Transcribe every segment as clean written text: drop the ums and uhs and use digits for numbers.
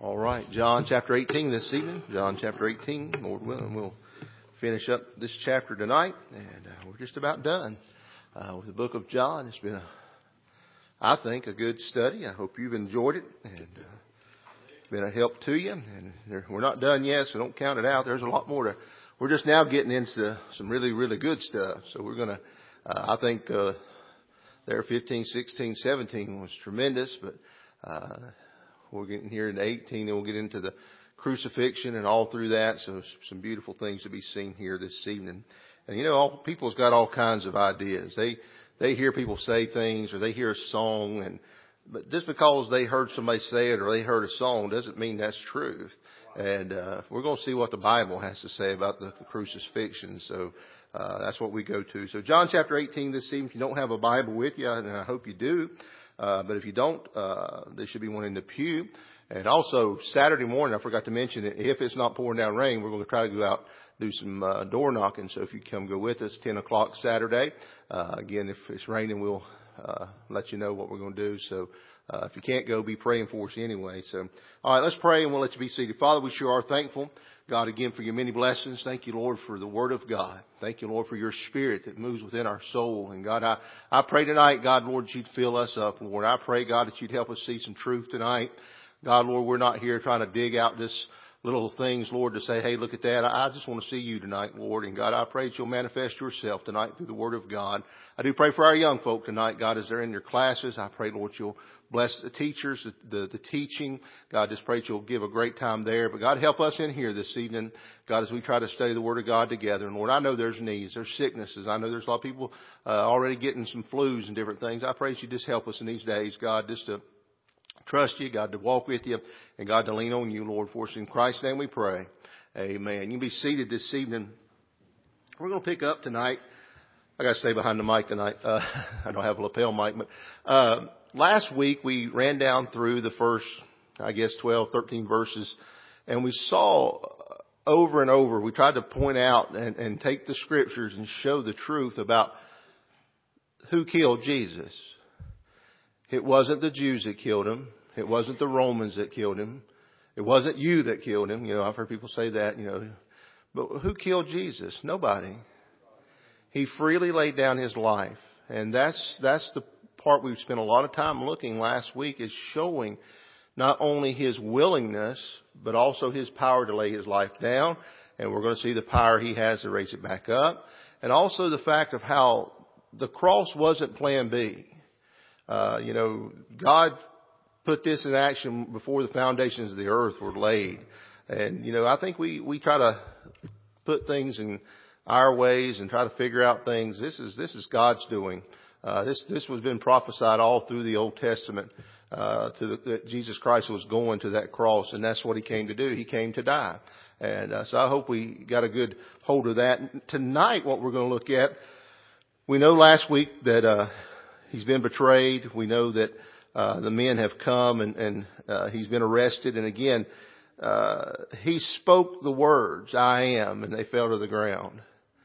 All right, John chapter 18 this evening. John chapter 18, Lord willing, we'll finish up this chapter tonight, and we're just about done with the book of John. It's been, I think, a good study. I hope you've enjoyed it, and it's been a help to you. And we're not done yet, so don't count it out. There's a lot more to. We're just now getting into some really, really good stuff. So we're gonna. I think there 15, 16, 17 was tremendous, but. We're getting here into 18, and we'll get into the crucifixion and all through that. So some beautiful things to be seen here this evening. And you know, all people's got all kinds of ideas. They hear people say things, or they hear a song, but just because they heard somebody say it or they heard a song doesn't mean that's truth. And we're going to see what the Bible has to say about the crucifixion. So that's what we go to. So John chapter 18 this evening. If you don't have a Bible with you, and I hope you do. But if you don't, there should be one in the pew. And also Saturday morning, I forgot to mention it. If it's not pouring down rain, we're going to try to go out do some door knocking. So if you come go with us, 10 o'clock Saturday. Again, if it's raining, we'll let you know what we're going to do. So if you can't go, be praying for us anyway. So all right, let's pray and we'll let you be seated. Father, we sure are thankful, God, again for your many blessings. Thank you, Lord, for the Word of God. Thank you, Lord, for your Spirit that moves within our soul. And God, I pray tonight, God, Lord, that you'd fill us up, Lord. I pray, God, that you'd help us see some truth tonight. God, Lord, we're not here trying to dig out just little things, Lord, to say, hey, look at that. I just want to see you tonight, Lord. And God, I pray that you'll manifest yourself tonight through the Word of God. I do pray for our young folk tonight, God, as they're in their classes. I pray, Lord, you'll bless the teachers, the teaching. God, just pray that you'll give a great time there. But God, help us in here this evening, God, as we try to study the Word of God together. And Lord, I know there's needs, there's sicknesses. I know there's a lot of people already getting some flus and different things. I pray that you just help us in these days, God, just to trust you, God, to walk with you, and God, to lean on you, Lord, for us. In Christ's name we pray. Amen. You can be seated this evening. We're going to pick up tonight. I got to stay behind the mic tonight. I don't have a lapel mic, but last week we ran down through the first, 12, 13 verses, and we saw over and over, we tried to point out and take the scriptures and show the truth about who killed Jesus. It wasn't the Jews that killed him. It wasn't the Romans that killed him. It wasn't you that killed him. You know, I've heard people say that, you know. But who killed Jesus? Nobody. He freely laid down his life. And that's the part we've spent a lot of time looking last week, is showing not only his willingness, but also his power to lay his life down. And we're going to see the power he has to raise it back up. And also the fact of how the cross wasn't plan B. God put this in action before the foundations of the earth were laid. And, I think we try to put things in our ways and try to figure out things. This is God's doing. This was been prophesied all through the Old Testament, that Jesus Christ was going to that cross, and that's what he came to do. He came to die. And, so I hope we got a good hold of that. Tonight, what we're going to look at, we know last week that, he's been betrayed. We know that the men have come and he's been arrested. And again, he spoke the words, I am, and they fell to the ground.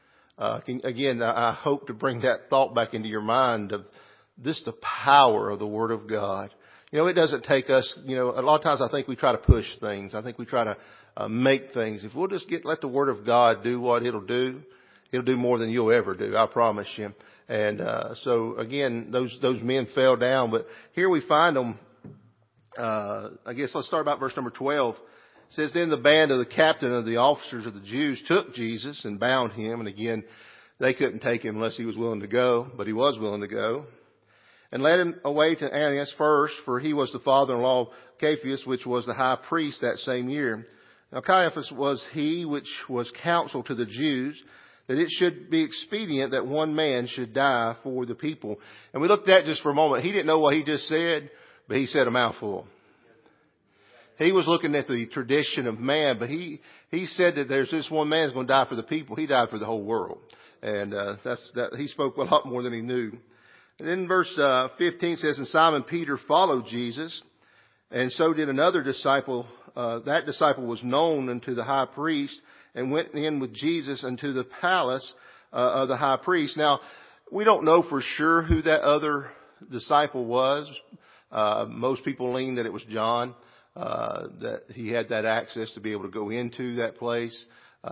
I hope to bring that thought back into your mind of this, the power of the Word of God. It doesn't take us, a lot of times I think we try to push things. I think we try to make things. If we'll just let the Word of God do what it'll do more than you'll ever do. I promise you. And so again, those men fell down. But here we find them. Let's start about verse number 12. It says, then the band of the captain of the officers of the Jews took Jesus and bound him. And again, they couldn't take him unless he was willing to go, but he was willing to go. And led him away to Annas first, for he was the father-in-law of Caiaphas, which was the high priest that same year. Now Caiaphas was he which was counsel to the Jews, that it should be expedient that one man should die for the people. And we looked at just for a moment. He didn't know what he just said, but he said a mouthful. He was looking at the tradition of man, but he said that there's this one man who's going to die for the people. He died for the whole world. And he spoke a lot more than he knew. And then verse 15 says, and Simon Peter followed Jesus, and so did another disciple. That disciple was known unto the high priest, and went in with Jesus into the palace of the high priest. Now, we don't know for sure who that other disciple was. Most people lean that it was John. that he had that access to be able to go into that place.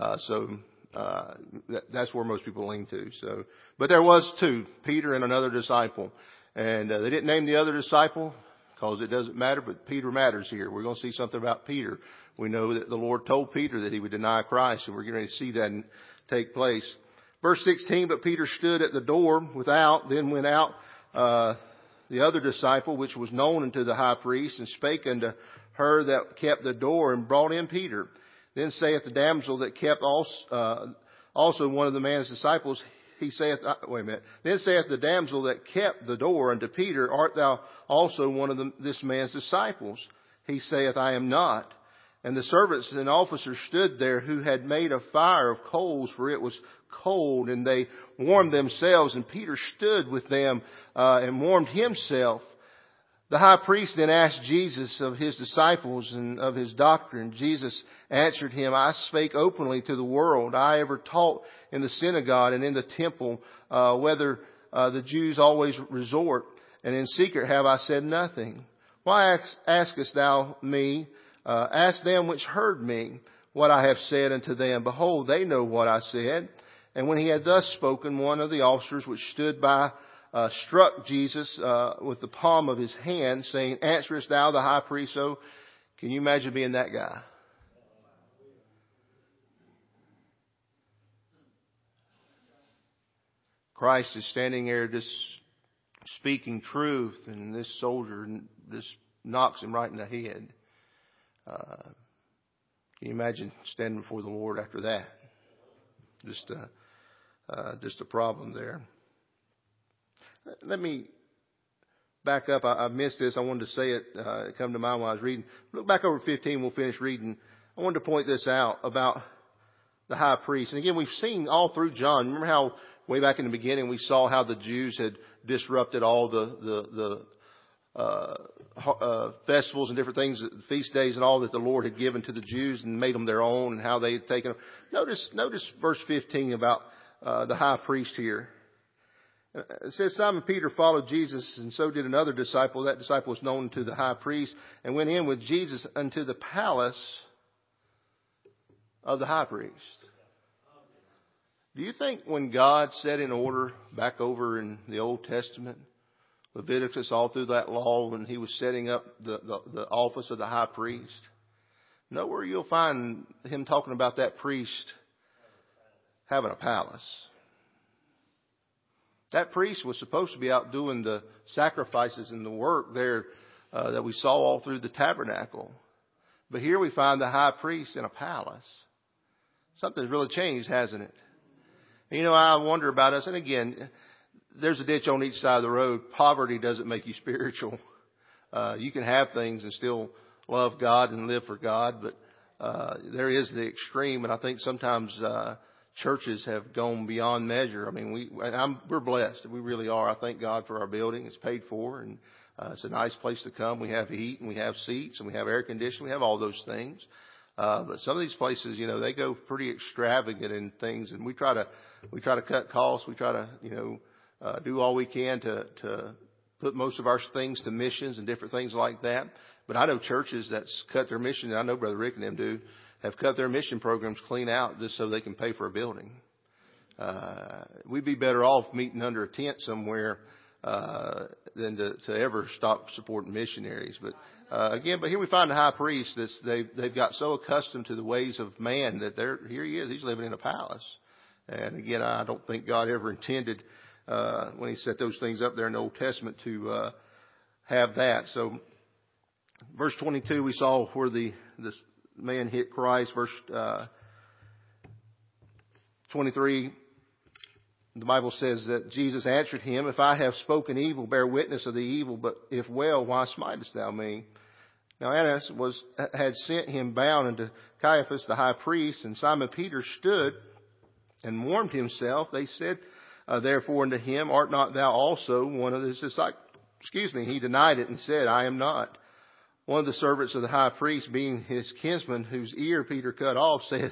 That's where most people lean to. So, but there was two, Peter and another disciple. And they didn't name the other disciple because it doesn't matter, but Peter matters here. We're going to see something about Peter. We know that the Lord told Peter that he would deny Christ, and we're going to see that take place. Verse 16, but Peter stood at the door without, then went out the other disciple, which was known unto the high priest, and spake unto her that kept the door, and brought in Peter. Then saith the damsel that kept also one of the man's disciples, he saith, Then saith the damsel that kept the door unto Peter, art thou also one of this man's disciples? He saith, I am not. And the servants and officers stood there, who had made a fire of coals, for it was cold, and they warmed themselves. And Peter stood with them and warmed himself. The high priest then asked Jesus of his disciples and of his doctrine. Jesus answered him, I spake openly to the world. I ever taught in the synagogue and in the temple, whether the Jews always resort, and in secret have I said nothing. Why askest thou me? Ask them which heard me what I have said unto them. Behold, they know what I said. And when he had thus spoken, one of the officers which stood by struck Jesus with the palm of his hand, saying, Answerest thou the high priest so? Can you imagine being that guy? Christ is standing there just speaking truth, and this soldier just knocks him right in the head. Can you imagine standing before the Lord after that? Just a problem there. Let me back up. I missed this. I wanted to say it. It came to mind when I was reading. Look back over 15. We'll finish reading. I wanted to point this out about the high priest. And again, we've seen all through John. Remember how way back in the beginning we saw how the Jews had disrupted all the festivals and different things, feast days and all that the Lord had given to the Jews and made them their own, and how they had taken them. Notice verse 15 about the high priest here. It says, Simon Peter followed Jesus, and so did another disciple. That disciple was known to the high priest, and went in with Jesus unto the palace of the high priest. Do you think when God set in order back over in the Old Testament, Leviticus, all through that law, when he was setting up the office of the high priest, nowhere you'll find him talking about that priest having a palace. That priest was supposed to be out doing the sacrifices and the work there that we saw all through the tabernacle. But here we find the high priest in a palace. Something's really changed, hasn't it? You know, I wonder about us. And again, there's a ditch on each side of the road. Poverty doesn't make you spiritual. You can have things and still love God and live for God. But there is the extreme. And I think sometimes churches have gone beyond measure. I mean, we're blessed. We really are. I thank God for our building. It's paid for, and it's a nice place to come. We have heat, and we have seats, and we have air conditioning. We have all those things. But some of these places, you know, they go pretty extravagant in things, and we try to cut costs. We try to, do all we can to put most of our things to missions and different things like that. But I know churches that's cut their mission, and I know Brother Rick and them do, have cut their mission programs clean out just so they can pay for a building. We'd be better off meeting under a tent somewhere than to ever stop supporting missionaries. But again, here we find the high priest. They've got so accustomed to the ways of man that here he is. He's living in a palace. And again, I don't think God ever intended when he set those things up there in the Old Testament to have that. So verse 22, we saw where this man hit Christ. Verse 23, the Bible says that Jesus answered him, If I have spoken evil, bear witness of the evil, but if well, why smitest thou me? Now Annas had sent him bound unto Caiaphas the high priest, and Simon Peter stood and warmed himself. They said therefore unto him, Art not thou also one of his disciples? He denied it and said, I am not. One of the servants of the high priest, being his kinsman, whose ear Peter cut off, said,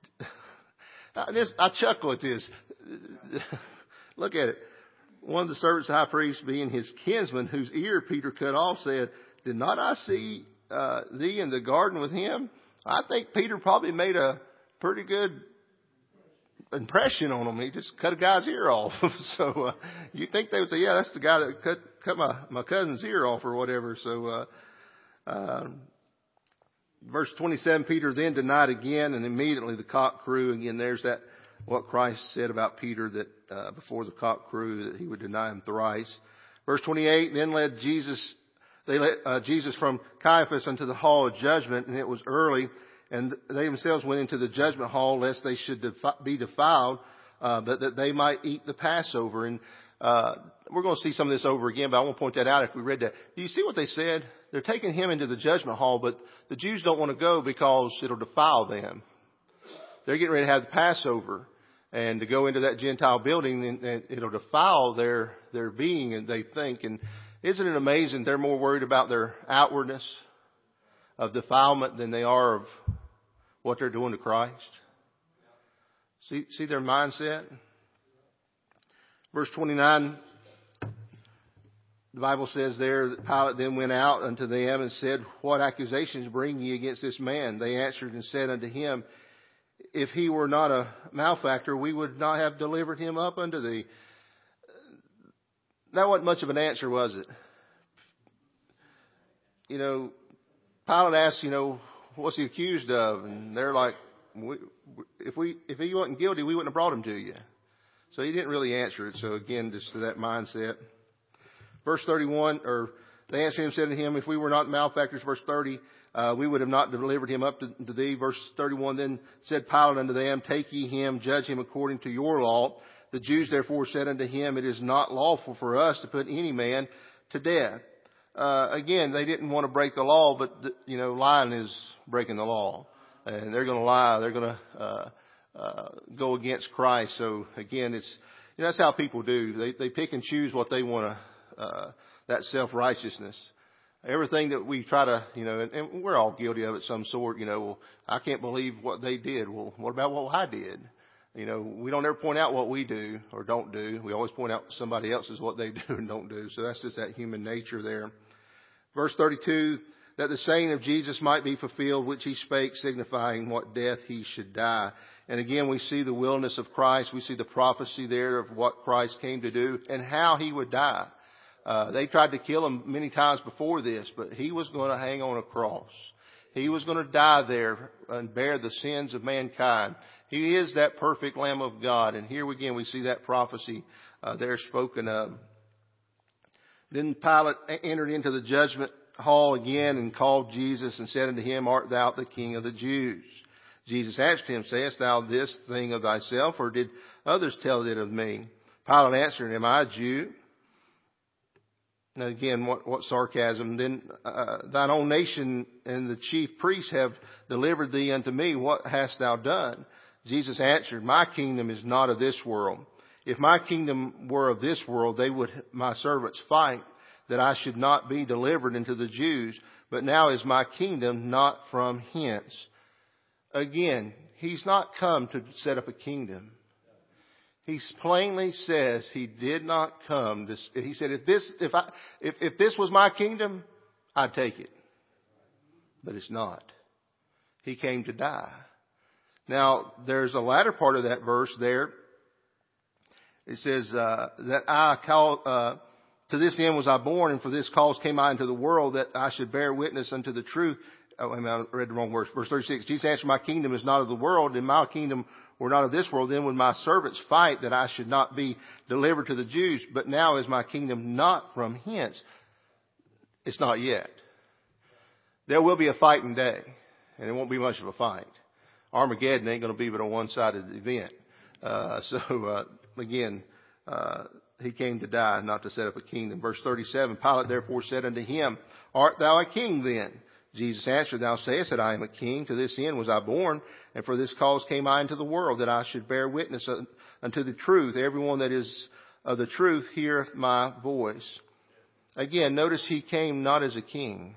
I chuckle at this. Look at it. One of the servants of the high priest, being his kinsman, whose ear Peter cut off, said, Did not I see thee in the garden with him? I think Peter probably made a pretty good impression on him. He just cut a guy's ear off. So you think they would say, yeah, that's the guy that cut my cousin's ear off or whatever. So verse 27, Peter then denied again, and immediately the cock crew. Again, there's that what Christ said about Peter, that before the cock crew that he would deny him thrice. Verse 28, then they led Jesus from Caiaphas unto the hall of judgment, and it was early, and they themselves went into the judgment hall lest they should be defiled, but that they might eat the Passover. And we're going to see some of this over again, but I want to point that out if we read that. Do you see what they said? They're taking him into the judgment hall, but the Jews don't want to go because it'll defile them. They're getting ready to have the Passover, and to go into that Gentile building, and it'll defile their being, and they think. And isn't it amazing? They're more worried about their outwardness of defilement than they are of what they're doing to Christ. See their mindset? Verse 29, the Bible says there that Pilate then went out unto them and said, what accusations bring ye against this man? They answered and said unto him, if he were not a malefactor, we would not have delivered him up unto thee. That wasn't much of an answer, was it? Pilate asked, what's he accused of? And they're like, if he wasn't guilty, we wouldn't have brought him to you. So he didn't really answer it. So again, just to that mindset. Verse 31, or they answered him and said to him, if we were not malefactors, verse 30, we would have not delivered him up to thee. Verse 31, then said Pilate unto them, take ye him, judge him according to your law. The Jews therefore said unto him, it is not lawful for us to put any man to death. Again, they didn't want to break the law, but lying is breaking the law, and they're going to lie. They're going to go against Christ. So again, it's that's how people do. They pick and choose what they want to. That self-righteousness. Everything that we try to, and we're all guilty of it some sort. Well, I can't believe what they did. Well, what about what I did? We don't ever point out what we do or don't do. We always point out somebody else's what they do and don't do. So that's just that human nature there. Verse 32, that the saying of Jesus might be fulfilled, which he spake, signifying what death he should die. And again, we see the willingness of Christ. We see the prophecy there of what Christ came to do and how he would die. They tried to kill him many times before this, but he was going to hang on a cross. He was going to die there and bear the sins of mankind. He is that perfect Lamb of God. And here again we see that prophecy there spoken of. Then Pilate entered into the judgment hall again and called Jesus and said unto him, art thou the King of the Jews? Jesus answered him, sayest thou this thing of thyself, or did others tell it of me? Pilate answered, am I a Jew? Now again, what sarcasm. Then thine own nation and the chief priests have delivered thee unto me. What hast thou done? Jesus answered, my kingdom is not of this world. If my kingdom were of this world, they would my servants fight, that I should not be delivered into the Jews. But now is my kingdom not from hence. Again, he's not come to set up a kingdom. He plainly says he did not come to, he said, if this was my kingdom, I'd take it. But it's not. He came to die. Now, there's a latter part of that verse there. It says, that I call, to this end was I born, and for this cause came I into the world, that I should bear witness unto the truth. Oh, I read the wrong verse. Verse 36. Jesus answered, my kingdom is not of the world, and my kingdom were not of this world. Then would my servants fight, that I should not be delivered to the Jews. But now is my kingdom not from hence. It's not yet. There will be a fighting day, and it won't be much of a fight. Armageddon ain't going to be but a one-sided event. Again, he came to die, not to set up a kingdom. Verse 37, Pilate therefore said unto him, art thou a king then? Jesus answered, thou sayest that I am a king. To this end was I born, and for this cause came I into the world, that I should bear witness unto the truth. Everyone that is of the truth heareth my voice. Again, notice he came not as a king.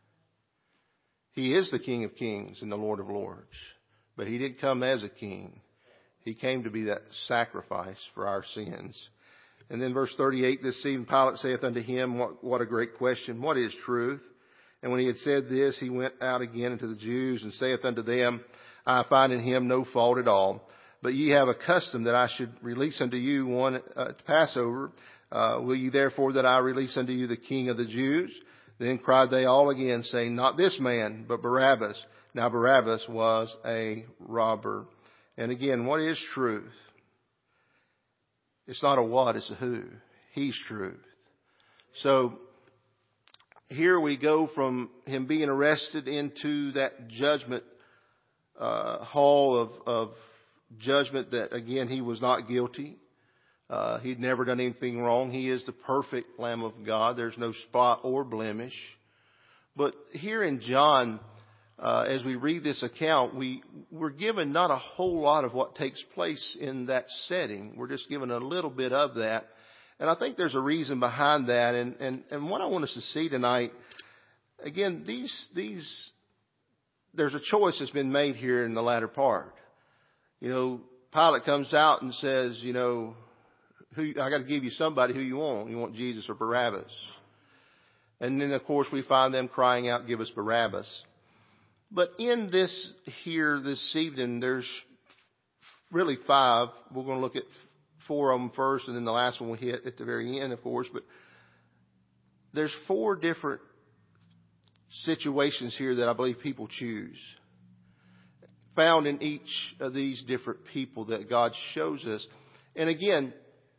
He is the King of kings and the Lord of lords. But he didn't come as a king. He came to be that sacrifice for our sins. And then verse 38, this evening Pilate saith unto him, what a great question. What is truth? And when he had said this, he went out again unto the Jews and saith unto them, I find in him no fault at all. But ye have a custom that I should release unto you one Passover. Will ye therefore that I release unto you the King of the Jews? Then cried they all again, saying, Not this man, but Barabbas. Now Barabbas was a robber. And again, what is truth? It's not a what, it's a who. He's truth. So here we go from him being arrested into that judgment hall of judgment that, again, he was not guilty. He'd never done anything wrong. He is the perfect Lamb of God. There's no spot or blemish. But here in John, as we read this account, we're given not a whole lot of what takes place in that setting. We're just given a little bit of that. And I think there's a reason behind that. And what I want us to see tonight, again, there's a choice that's been made here in the latter part. Pilate comes out and says, I got to give you somebody who you want. You want Jesus or Barabbas? And then, of course, we find them crying out, give us Barabbas. But in this evening, there's really 5. We're going to look at 4 of them first, and then the last one we'll hit at the very end, of course. But there's 4 different situations here that I believe people choose, found in each of these different people that God shows us. And again,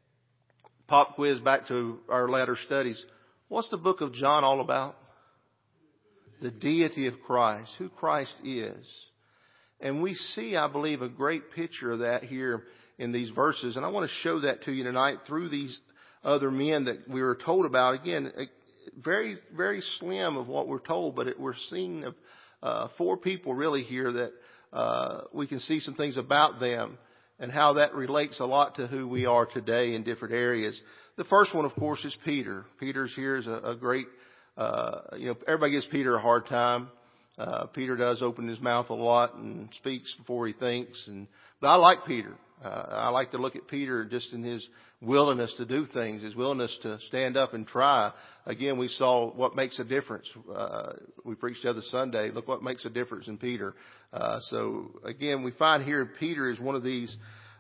pop quiz back to our latter studies. What's the book of John all about? The deity of Christ, who Christ is. And we see, I believe, a great picture of that here in these verses. And I want to show that to you tonight through these other men that we were told about. Again, very, very slim of what we're told, but we're seeing 4 people really here that we can see some things about them and how that relates a lot to who we are today in different areas. The first one, of course, is Peter. Peter's here is a great, everybody gives Peter a hard time. Peter does open his mouth a lot and speaks before he thinks. But I like Peter. I like to look at Peter just in his willingness to do things, his willingness to stand up and try. Again, we saw what makes a difference. We preached the other Sunday. Look what makes a difference in Peter. So again, we find here Peter is one of these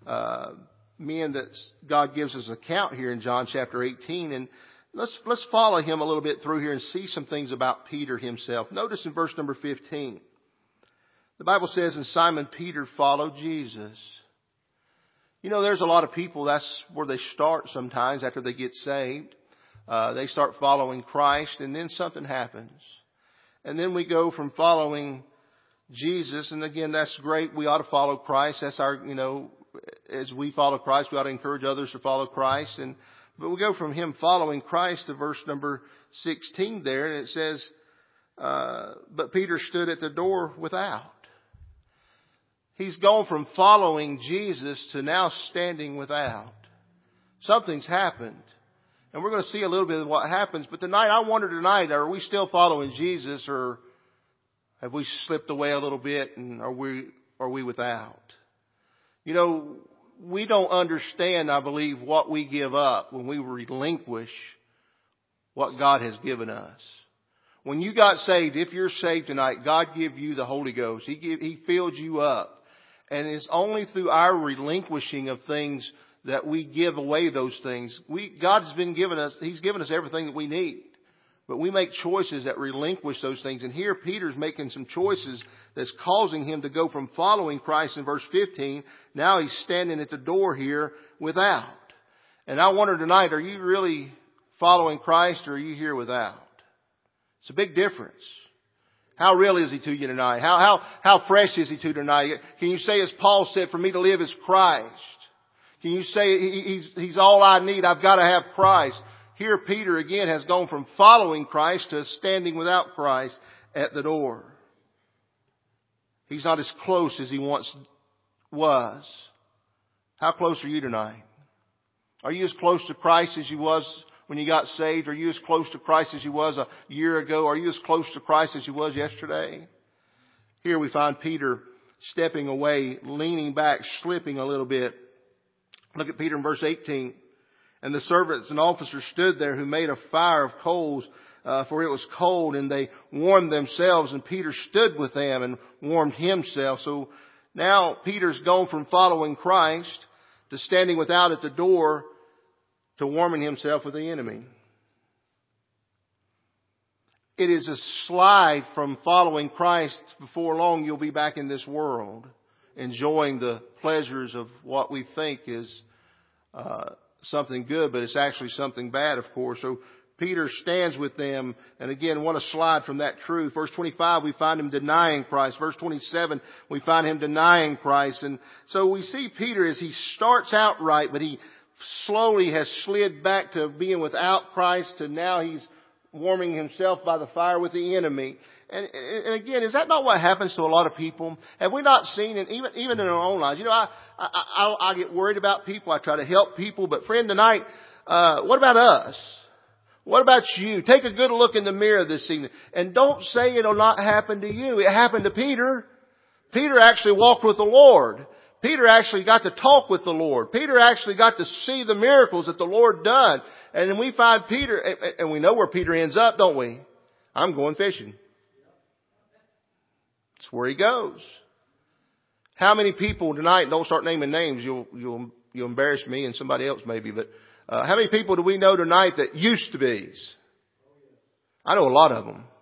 men that God gives us an account here in John chapter 18. And let's follow him a little bit through here and see some things about Peter himself. Notice in verse number 15, the Bible says, and Simon Peter followed Jesus. There's a lot of people, that's where they start sometimes after they get saved. They start following Christ, and then something happens. And then we go from following Jesus, and again, that's great. We ought to follow Christ. That's our, as we follow Christ, we ought to encourage others to follow Christ. But we go from him following Christ to verse number 16 there, and it says, but Peter stood at the door without. He's gone from following Jesus to now standing without. Something's happened. And we're going to see a little bit of what happens. But tonight, I wonder tonight, are we still following Jesus, or have we slipped away a little bit, and are we without? We don't understand, I believe, what we give up when we relinquish what God has given us. When you got saved, if you're saved tonight, God give you the Holy Ghost. He filled you up. And it's only through our relinquishing of things that we give away those things. God's given us everything that we need. But we make choices that relinquish those things. And here Peter's making some choices that's causing him to go from following Christ in verse 15. Now he's standing at the door here without. And I wonder tonight, are you really following Christ, or are you here without? It's a big difference. How real is he to you tonight? How fresh is he to you tonight? Can you say, as Paul said, for me to live is Christ? Can you say he's all I need? I've got to have Christ. Here Peter again has gone from following Christ to standing without Christ at the door. He's not as close as he once was. How close are you tonight? Are you as close to Christ as you was when you got saved? Are you as close to Christ as you was a year ago? Are you as close to Christ as you was yesterday? Here we find Peter stepping away, leaning back, slipping a little bit. Look at Peter in verse 18. And the servants and officers stood there, who made a fire of coals for it was cold, and they warmed themselves, and Peter stood with them and warmed himself. So now Peter's gone from following Christ to standing without at the door to warming himself with the enemy. It is a slide from following Christ. Before long, you'll be back in this world, enjoying the pleasures of what we think is something good, but it's actually something bad, of course. So Peter stands with them, and again, what a slide from that truth. Verse 25, we find him denying Christ. Verse 27, we find him denying Christ. And so we see Peter as he starts out right, but he slowly has slid back to being without Christ, to now he's warming himself by the fire with the enemy. And again, is that not what happens to a lot of people? Have we not seen, and even in our own lives? You know, I get worried about people. I try to help people. But friend, tonight, what about us? What about you? Take a good look in the mirror this evening. And don't say it'll not happen to you. It happened to Peter. Peter actually walked with the Lord. Peter actually got to talk with the Lord. Peter actually got to see the miracles that the Lord done. And then we find Peter, and we know where Peter ends up, don't we? I'm going fishing. That's where he goes. How many people tonight, don't start naming names, you'll embarrass me and somebody else maybe, but how many people do we know tonight that used to be? I know a lot of them.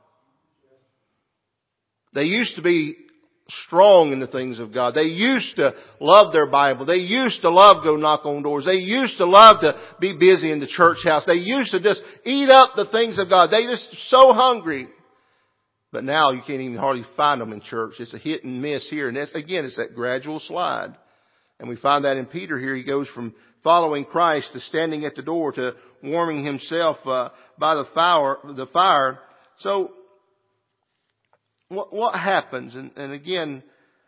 They used to be strong in the things of God. They used to love their Bible. They used to love go knock on doors. They used to love to be busy in the church house. They used to just eat up the things of God. They just so hungry. But now you can't even hardly find them in church. It's a hit and miss here. And that's, again, it's that gradual slide. And we find that in Peter here. He goes from following Christ to standing at the door to warming himself by the fire. So what happens? And again,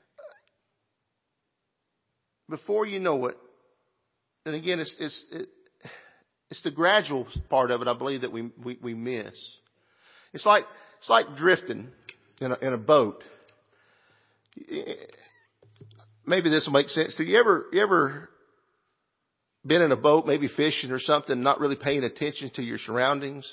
before you know it, and again, it's the gradual part of it, I believe, that we miss. It's like drifting in a boat. Maybe this will make sense to you. You ever been in a boat, maybe fishing or something, not really paying attention to your surroundings?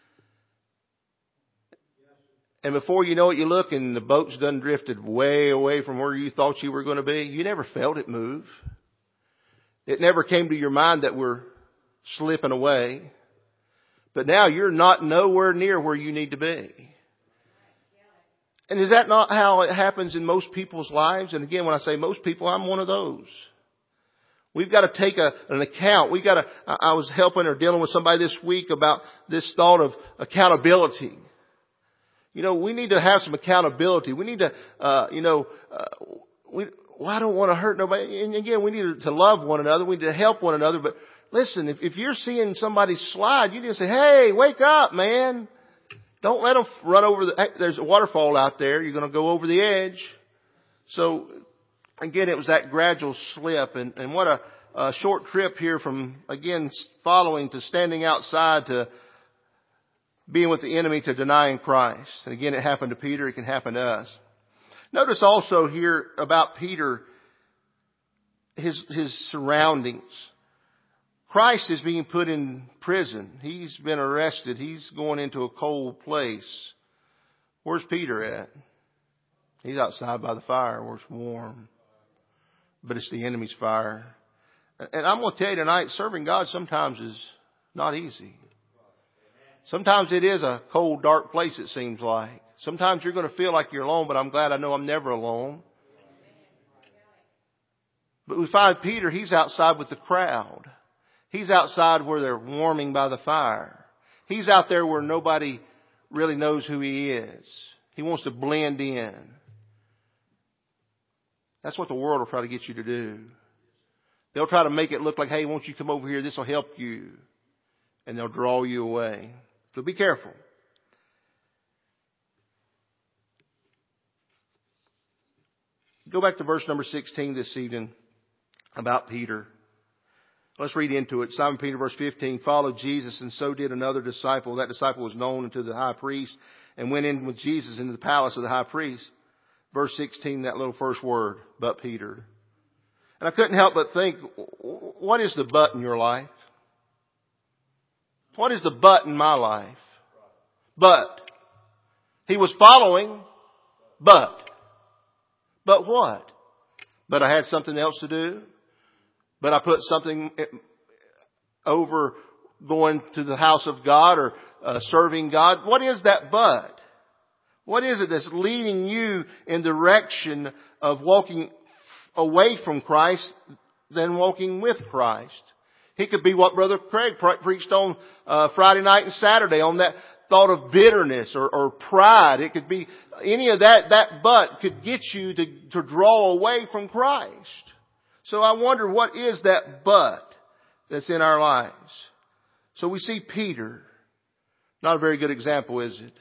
And before you know it, you look and the boat's done drifted way away from where you thought you were going to be. You never felt it move. It never came to your mind that we're slipping away. But now you're not nowhere near where you need to be. And is that not how it happens in most people's lives? And again, when I say most people, I'm one of those. We've got to take an account. I was helping or dealing with somebody this week about this thought of accountability. You know, we need to have some accountability. We need to, I don't want to hurt nobody. And again, we need to love one another. We need to help one another. But listen, if you're seeing somebody slide, you need to say, hey, wake up, man. Don't let them run over there's a waterfall out there. You're going to go over the edge. So again, it was that gradual slip. And what a short trip here from, again, following to standing outside to being with the enemy to denying Christ. And again, it happened to Peter. It can happen to us. Notice also here about Peter, his surroundings. Christ is being put in prison. He's been arrested. He's going into a cold place. Where's Peter at? He's outside by the fire where it's warm. But it's the enemy's fire. And I'm going to tell you tonight, serving God sometimes is not easy. Sometimes it is a cold, dark place, it seems like. Sometimes you're going to feel like you're alone, but I'm glad I know I'm never alone. But we find Peter, he's outside with the crowd. He's outside where they're warming by the fire. He's out there where nobody really knows who he is. He wants to blend in. That's what the world will try to get you to do. They'll try to make it look like, hey, won't you come over here? This will help you. And they'll draw you away. So be careful. Go back to verse number 16 this evening about Peter. Let's read into it. Simon Peter, verse 15, followed Jesus, and so did another disciple. That disciple was known unto the high priest and went in with Jesus into the palace of the high priest. Verse 16, that little first word, but Peter. And I couldn't help but think, what is the but in your life? What is the but in my life? But. He was following, but what? But I had something else to do. But I put something over going to the house of God or serving God. What is that but? What is it that's leading you in the direction of walking away from Christ than walking with Christ? He could be what Brother Craig preached on Friday night and Saturday, on that thought of bitterness or pride. It could be any of that. That but could get you to draw away from Christ. So I wonder, what is that but that's in our lives? So we see Peter. Not a very good example, is it?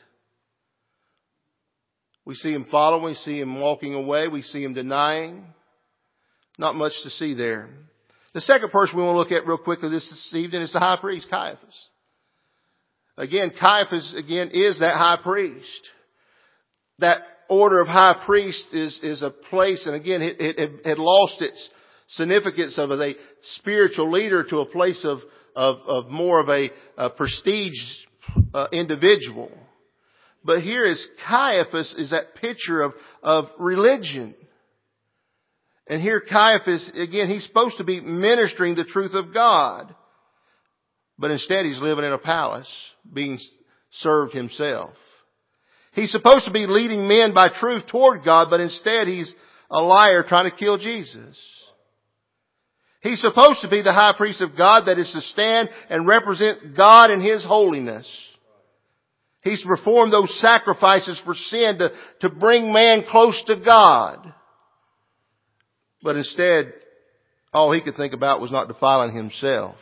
We see him following. We see him walking away. We see him denying. Not much to see there. The second person we want to look at real quickly this evening is the high priest, Caiaphas. Again, Caiaphas, is that high priest. That order of high priest is a place, and again, it had lost its significance of a spiritual leader to a place of more of a prestige individual. But here is Caiaphas, is that picture of religion. And here Caiaphas, again, he's supposed to be ministering the truth of God. But instead he's living in a palace, being served himself. He's supposed to be leading men by truth toward God, but instead he's a liar trying to kill Jesus. He's supposed to be the high priest of God that is to stand and represent God in His holiness. He's to perform those sacrifices for sin to bring man close to God. But instead, all he could think about was not defiling himself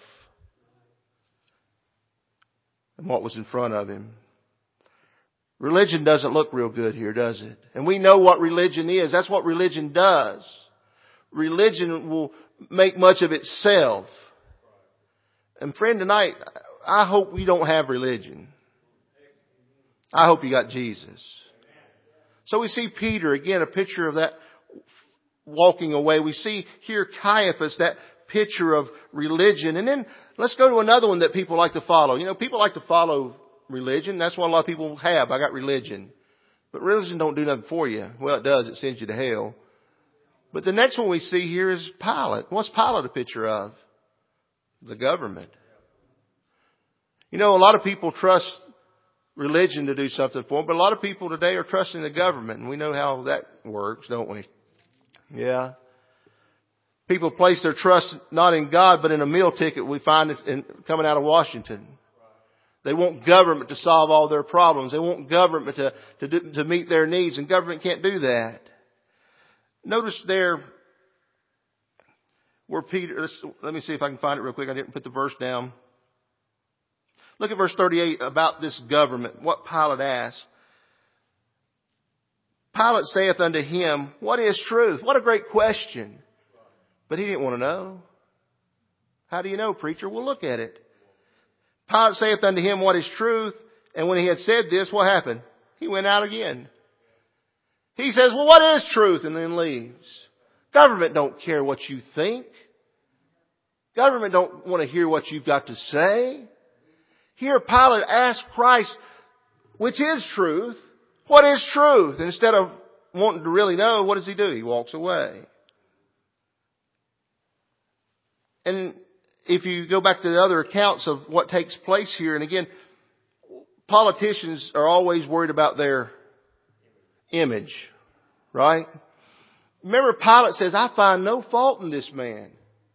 and what was in front of him. Religion doesn't look real good here, does it? And we know what religion is. That's what religion does. Religion will make much of itself. And friend, tonight, I hope we don't have religion. I hope you got Jesus. So we see Peter, again, a picture of that walking away. We see here Caiaphas, that picture of religion. And then let's go to another one that people like to follow. You know, people like to follow religion. That's what a lot of people have. I got religion. But religion don't do nothing for you. Well, it does. It sends you to hell. But the next one we see here is Pilate. What's Pilate a picture of? The government. You know, a lot of people trust religion to do something for them, but a lot of people today are trusting the government, and we know how that works, don't we? Yeah. People place their trust not in God, but in a meal ticket we find coming out of Washington. They want government to solve all their problems. They want government to meet their needs, and government can't do that. Notice there where Peter, let me see if I can find it real quick. I didn't put the verse down. Look at verse 38 about this government, what Pilate asked. Pilate saith unto him, what is truth? What a great question. But he didn't want to know. How do you know, preacher? Well, look at it. Pilate saith unto him, what is truth? And when he had said this, what happened? He went out again. He says, well, what is truth? And then leaves. Government don't care what you think. Government don't want to hear what you've got to say. Here Pilate asked Christ, which is truth, what is truth? And instead of wanting to really know, what does he do? He walks away. And if you go back to the other accounts of what takes place here, and again, politicians are always worried about their image, right? Remember, Pilate says, I find no fault in this man.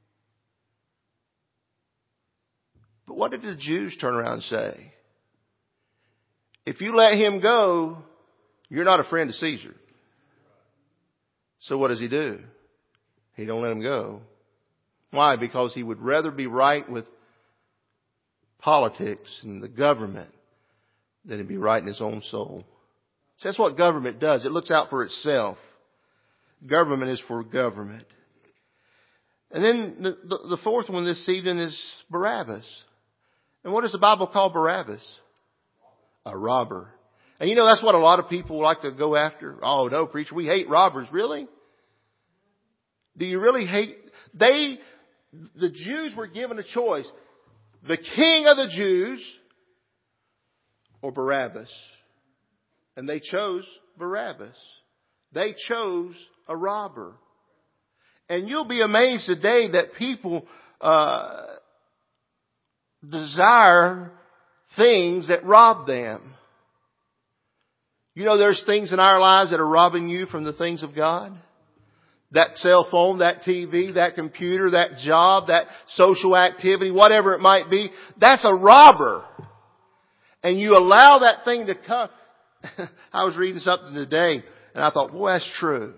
But what did the Jews turn around and say? If you let him go, you're not a friend of Caesar. So what does he do? He don't let him go. Why? Because he would rather be right with politics and the government than to be right in his own soul. So that's what government does. It looks out for itself. Government is for government. And then the fourth one this evening is Barabbas. And what does the Bible call Barabbas? A robber. And you know, that's what a lot of people like to go after. Oh no, preacher, we hate robbers. Really? Do you really hate? The Jews were given a choice. The king of the Jews or Barabbas? And they chose Barabbas. They chose a robber. And you'll be amazed today that people desire things that rob them. You know, there's things in our lives that are robbing you from the things of God. That cell phone, that TV, that computer, that job, that social activity, whatever it might be, that's a robber. And you allow that thing to come. I was reading something today and I thought, boy, that's true.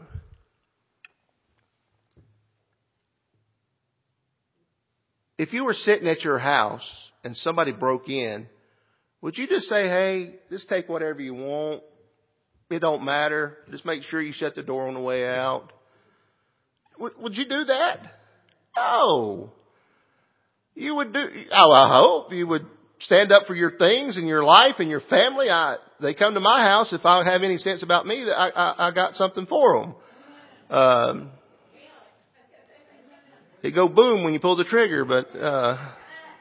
If you were sitting at your house and somebody broke in, would you just say, hey, just take whatever you want? It don't matter. Just make sure you shut the door on the way out. Would you do that? No. You would do, I hope you would stand up for your things and your life and your family. They come to my house. If I have any sense about me, that I got something for them. It go boom when you pull the trigger, but I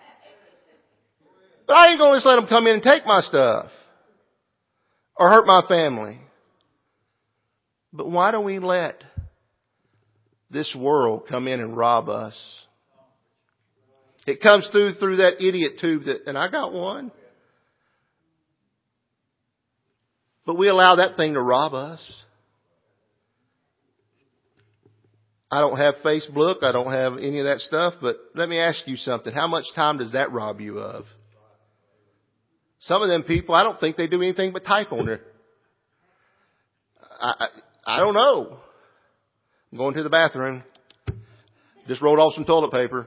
ain't going to just let them come in and take my stuff or hurt my family. But why do we let this world come in and rob us? It comes through that idiot tube and I got one. But we allow that thing to rob us. I don't have Facebook. I don't have any of that stuff. But let me ask you something. How much time does that rob you of? Some of them people, I don't think they do anything but type on there. I don't know. I'm going to the bathroom. Just rolled off some toilet paper.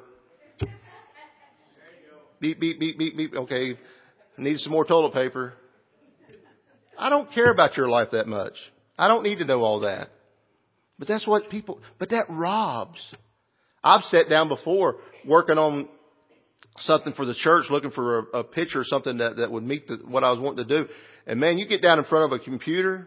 Beep, beep, beep, beep, beep. Okay. Need some more toilet paper. I don't care about your life that much. I don't need to know all that. But that's what but that robs. I've sat down before working on something for the church, looking for a picture or something that would meet what I was wanting to do. And man, you get down in front of a computer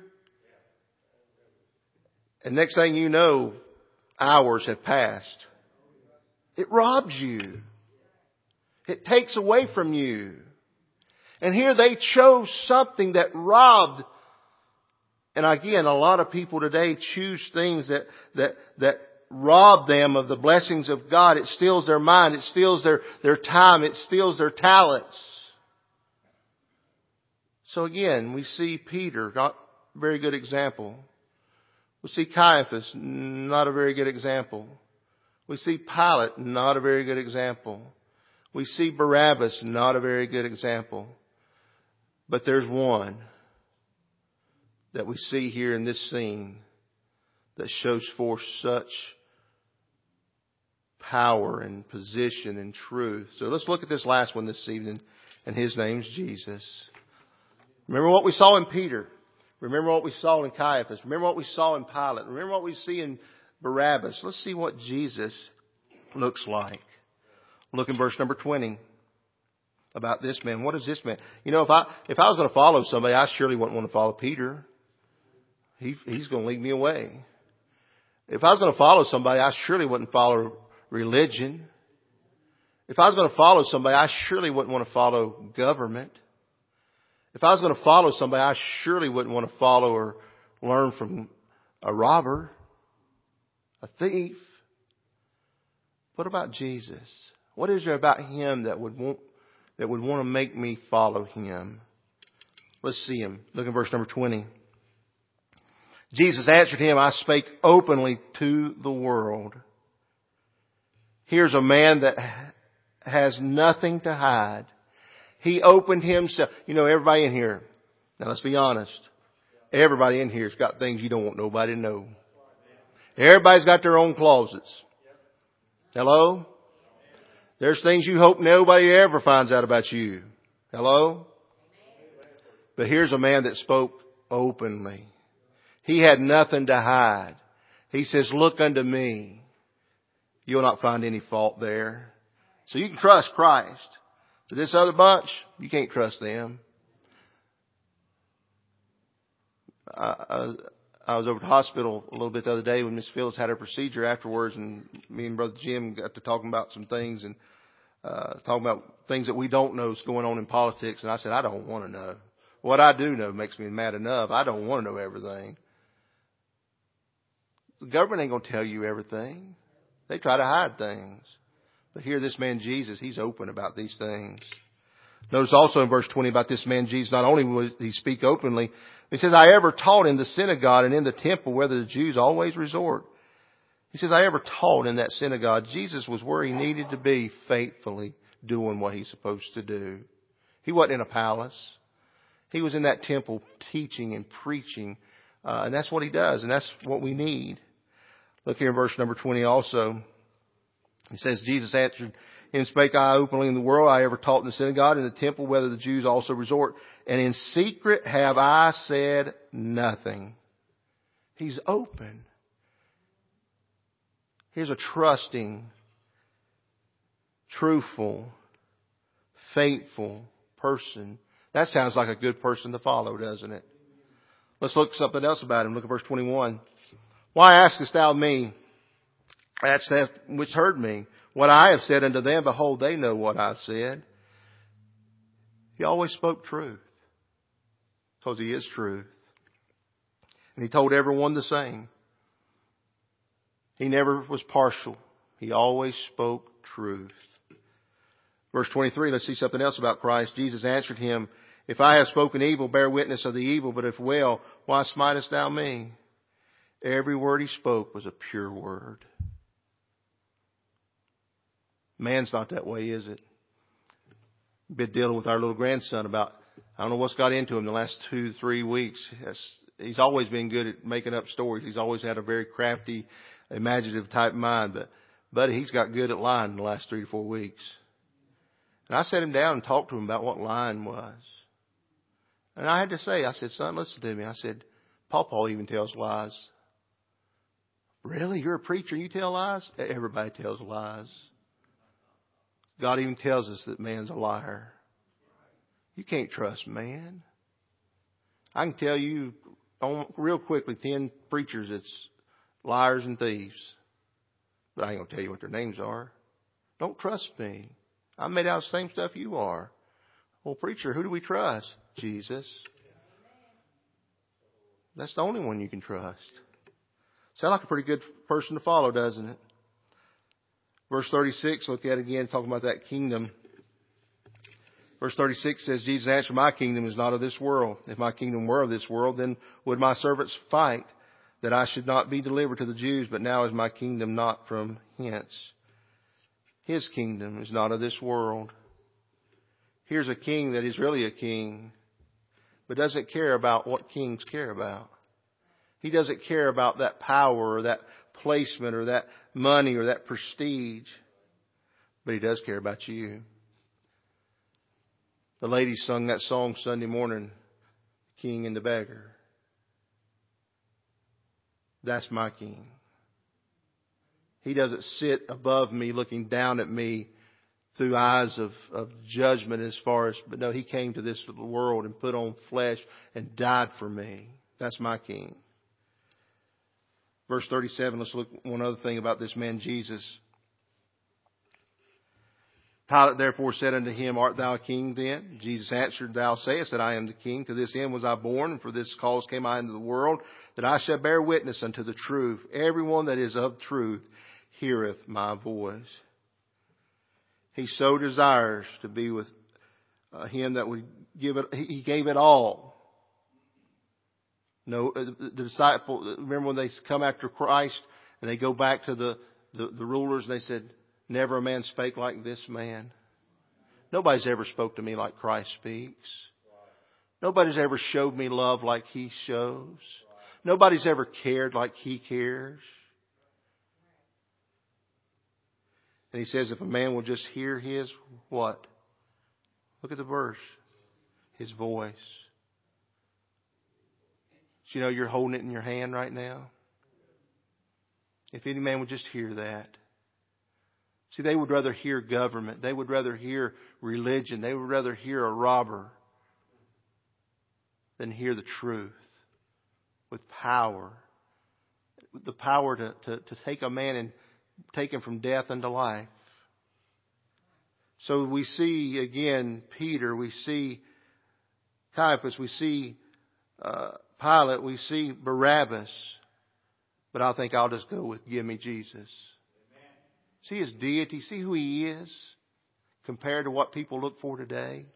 and next thing you know, hours have passed. It robs you. It takes away from you. And here they chose something that robbed. And again, a lot of people today choose things that rob them of the blessings of God. It steals their mind. It steals their time. It steals their talents. So again, we see Peter, not a very good example. We see Caiaphas, not a very good example. We see Pilate, not a very good example. We see Barabbas, not a very good example. But there's one that we see here in this scene that shows forth such power and position and truth. So let's look at this last one this evening, and his name's Jesus. Remember what we saw in Peter. Remember what we saw in Caiaphas. Remember what we saw in Pilate. Remember what we see in Barabbas. Let's see what Jesus looks like. Look in verse number 20. About this man. What is this man? You know, if I was going to follow somebody, I surely wouldn't want to follow Peter. He's going to lead me away. If I was going to follow somebody, I surely wouldn't follow religion. If I was going to follow somebody, I surely wouldn't want to follow government. If I was going to follow somebody, I surely wouldn't want to follow or learn from a robber, a thief. What about Jesus? What is there about Him that would want to make me follow Him? Let's see Him. Look in verse number 20. Jesus answered him, I spake openly to the world. Here's a man that has nothing to hide. He opened himself. You know, everybody in here, now let's be honest. Everybody in here's got things you don't want nobody to know. Everybody's got their own closets. Hello? There's things you hope nobody ever finds out about you. Hello? But here's a man that spoke openly. He had nothing to hide. He says, look unto me. You'll not find any fault there. So you can trust Christ. But this other bunch, you can't trust them. I was over at the hospital a little bit the other day when Miss Phyllis had her procedure afterwards, and me and Brother Jim got to talking about some things and talking about things that we don't know is going on in politics. And I said, I don't want to know. What I do know makes me mad enough. I don't want to know everything. The government ain't going to tell you everything. They try to hide things. But here, this man Jesus, he's open about these things. Notice also in verse 20 about this man Jesus, not only would he speak openly, he says, I ever taught in the synagogue and in the temple where the Jews always resort. He says, I ever taught in that synagogue. Jesus was where he needed to be, faithfully doing what he's supposed to do. He wasn't in a palace. He was in that temple teaching and preaching. And that's what he does. And that's what we need. Look here in verse number 20 also. He says, Jesus answered him, spake I openly in the world. I ever taught in the synagogue, in the temple, whether the Jews also resort. And in secret have I said nothing. He's open. Here's a trusting, truthful, faithful person. That sounds like a good person to follow, doesn't it? Let's look at something else about him. Look at verse 21. Why askest thou me, that which heard me? What I have said unto them, behold, they know what I've said. He always spoke truth, because he is truth. And he told everyone the same. He never was partial. He always spoke truth. Verse 23, let's see something else about Christ. Jesus answered him, if I have spoken evil, bear witness of the evil, but if well, why smitest thou me? Every word he spoke was a pure word. Man's not that way, is it? Been dealing with our little grandson about, I don't know what's got into him the last 2-3 weeks. He's always been good at making up stories. He's always had a very crafty, imaginative type mind. But he's got good at lying in the last 3 to 4 weeks. And I sat him down and talked to him about what lying was. And I had to say, I said, son, listen to me. I said, Pawpaw even tells lies. Really? You're a preacher and you tell lies? Everybody tells lies. God even tells us that man's a liar. You can't trust man. I can tell you real quickly 10 preachers that's liars and thieves. But I ain't going to tell you what their names are. Don't trust me. I'm made out of the same stuff you are. Well, preacher, who do we trust? Jesus. That's the only one you can trust. Sound like a pretty good person to follow, doesn't it? Verse 36, look at it again, talking about that kingdom. Verse 36 says, Jesus answered, my kingdom is not of this world. If my kingdom were of this world, then would my servants fight that I should not be delivered to the Jews. But now is my kingdom not from hence. His kingdom is not of this world. Here's a king that is really a king, but doesn't care about what kings care about. He doesn't care about that power or that placement or that money or that prestige. But he does care about you. The ladies sung that song Sunday morning, King and the Beggar. That's my king. He doesn't sit above me looking down at me through eyes of judgment as far as, but no, he came to this world and put on flesh and died for me. That's my king. Verse 37, let's look at one other thing about this man Jesus. Pilate therefore said unto him, art thou a king then? Jesus answered, thou sayest that I am the king. To this end was I born, and for this cause came I into the world, that I shall bear witness unto the truth. Everyone that is of truth heareth my voice. He so desires to be with him that would give it. He gave it all. No, the disciples, remember when they come after Christ and they go back to the rulers and they said, never a man spake like this man. Nobody's ever spoke to me like Christ speaks. Nobody's ever showed me love like he shows. Nobody's ever cared like he cares. And he says if a man will just hear his what? Look at the verse. His voice. Do you know you're holding it in your hand right now? If any man would just hear that. See, they would rather hear government. They would rather hear religion. They would rather hear a robber than hear the truth with power. The power to take a man and take him from death unto life. So we see again Peter, we see Caiaphas, we see Pilate, we see Barabbas. But I think I'll just go with give me Jesus. See his deity. See who he is compared to what people look for today.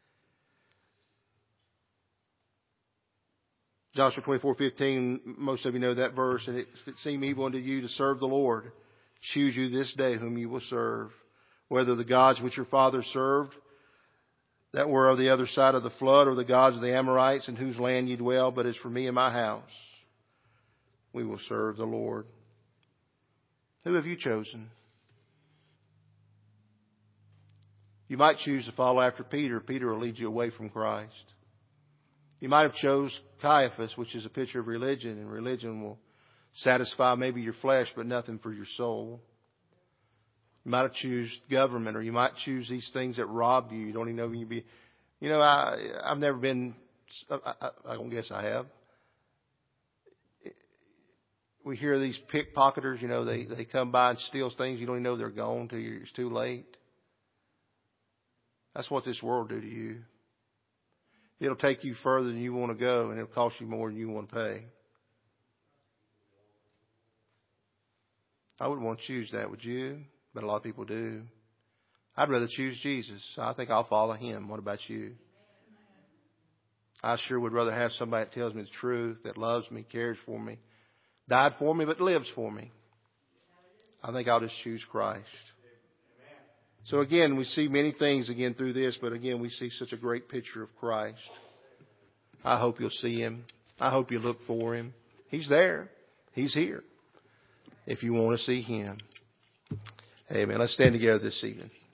Joshua 24:15, most of you know that verse. And if it seem evil unto you to serve the Lord, choose you this day whom you will serve. Whether the gods which your fathers served, that were of the other side of the flood, or the gods of the Amorites in whose land you dwell. But as for me and my house, we will serve the Lord. Who have you chosen? You might choose to follow after Peter. Peter will lead you away from Christ. You might have chose Caiaphas, which is a picture of religion, and religion will satisfy maybe your flesh, but nothing for your soul. You might have chosen government, or you might choose these things that rob you. You don't even know when you be. You know, I've never been. I don't guess I have. We hear these pickpocketers. You know, they come by and steal things. You don't even know they're gone till it's too late. That's what this world will do to you. It'll take you further than you want to go, and it'll cost you more than you want to pay. I wouldn't want to choose that, would you? But a lot of people do. I'd rather choose Jesus. I think I'll follow him. What about you? I sure would rather have somebody that tells me the truth, that loves me, cares for me, died for me, but lives for me. I think I'll just choose Christ. So again, we see many things again through this, but again, we see such a great picture of Christ. I hope you'll see him. I hope you look for him. He's there. He's here. If you want to see him. Amen. Let's stand together this evening.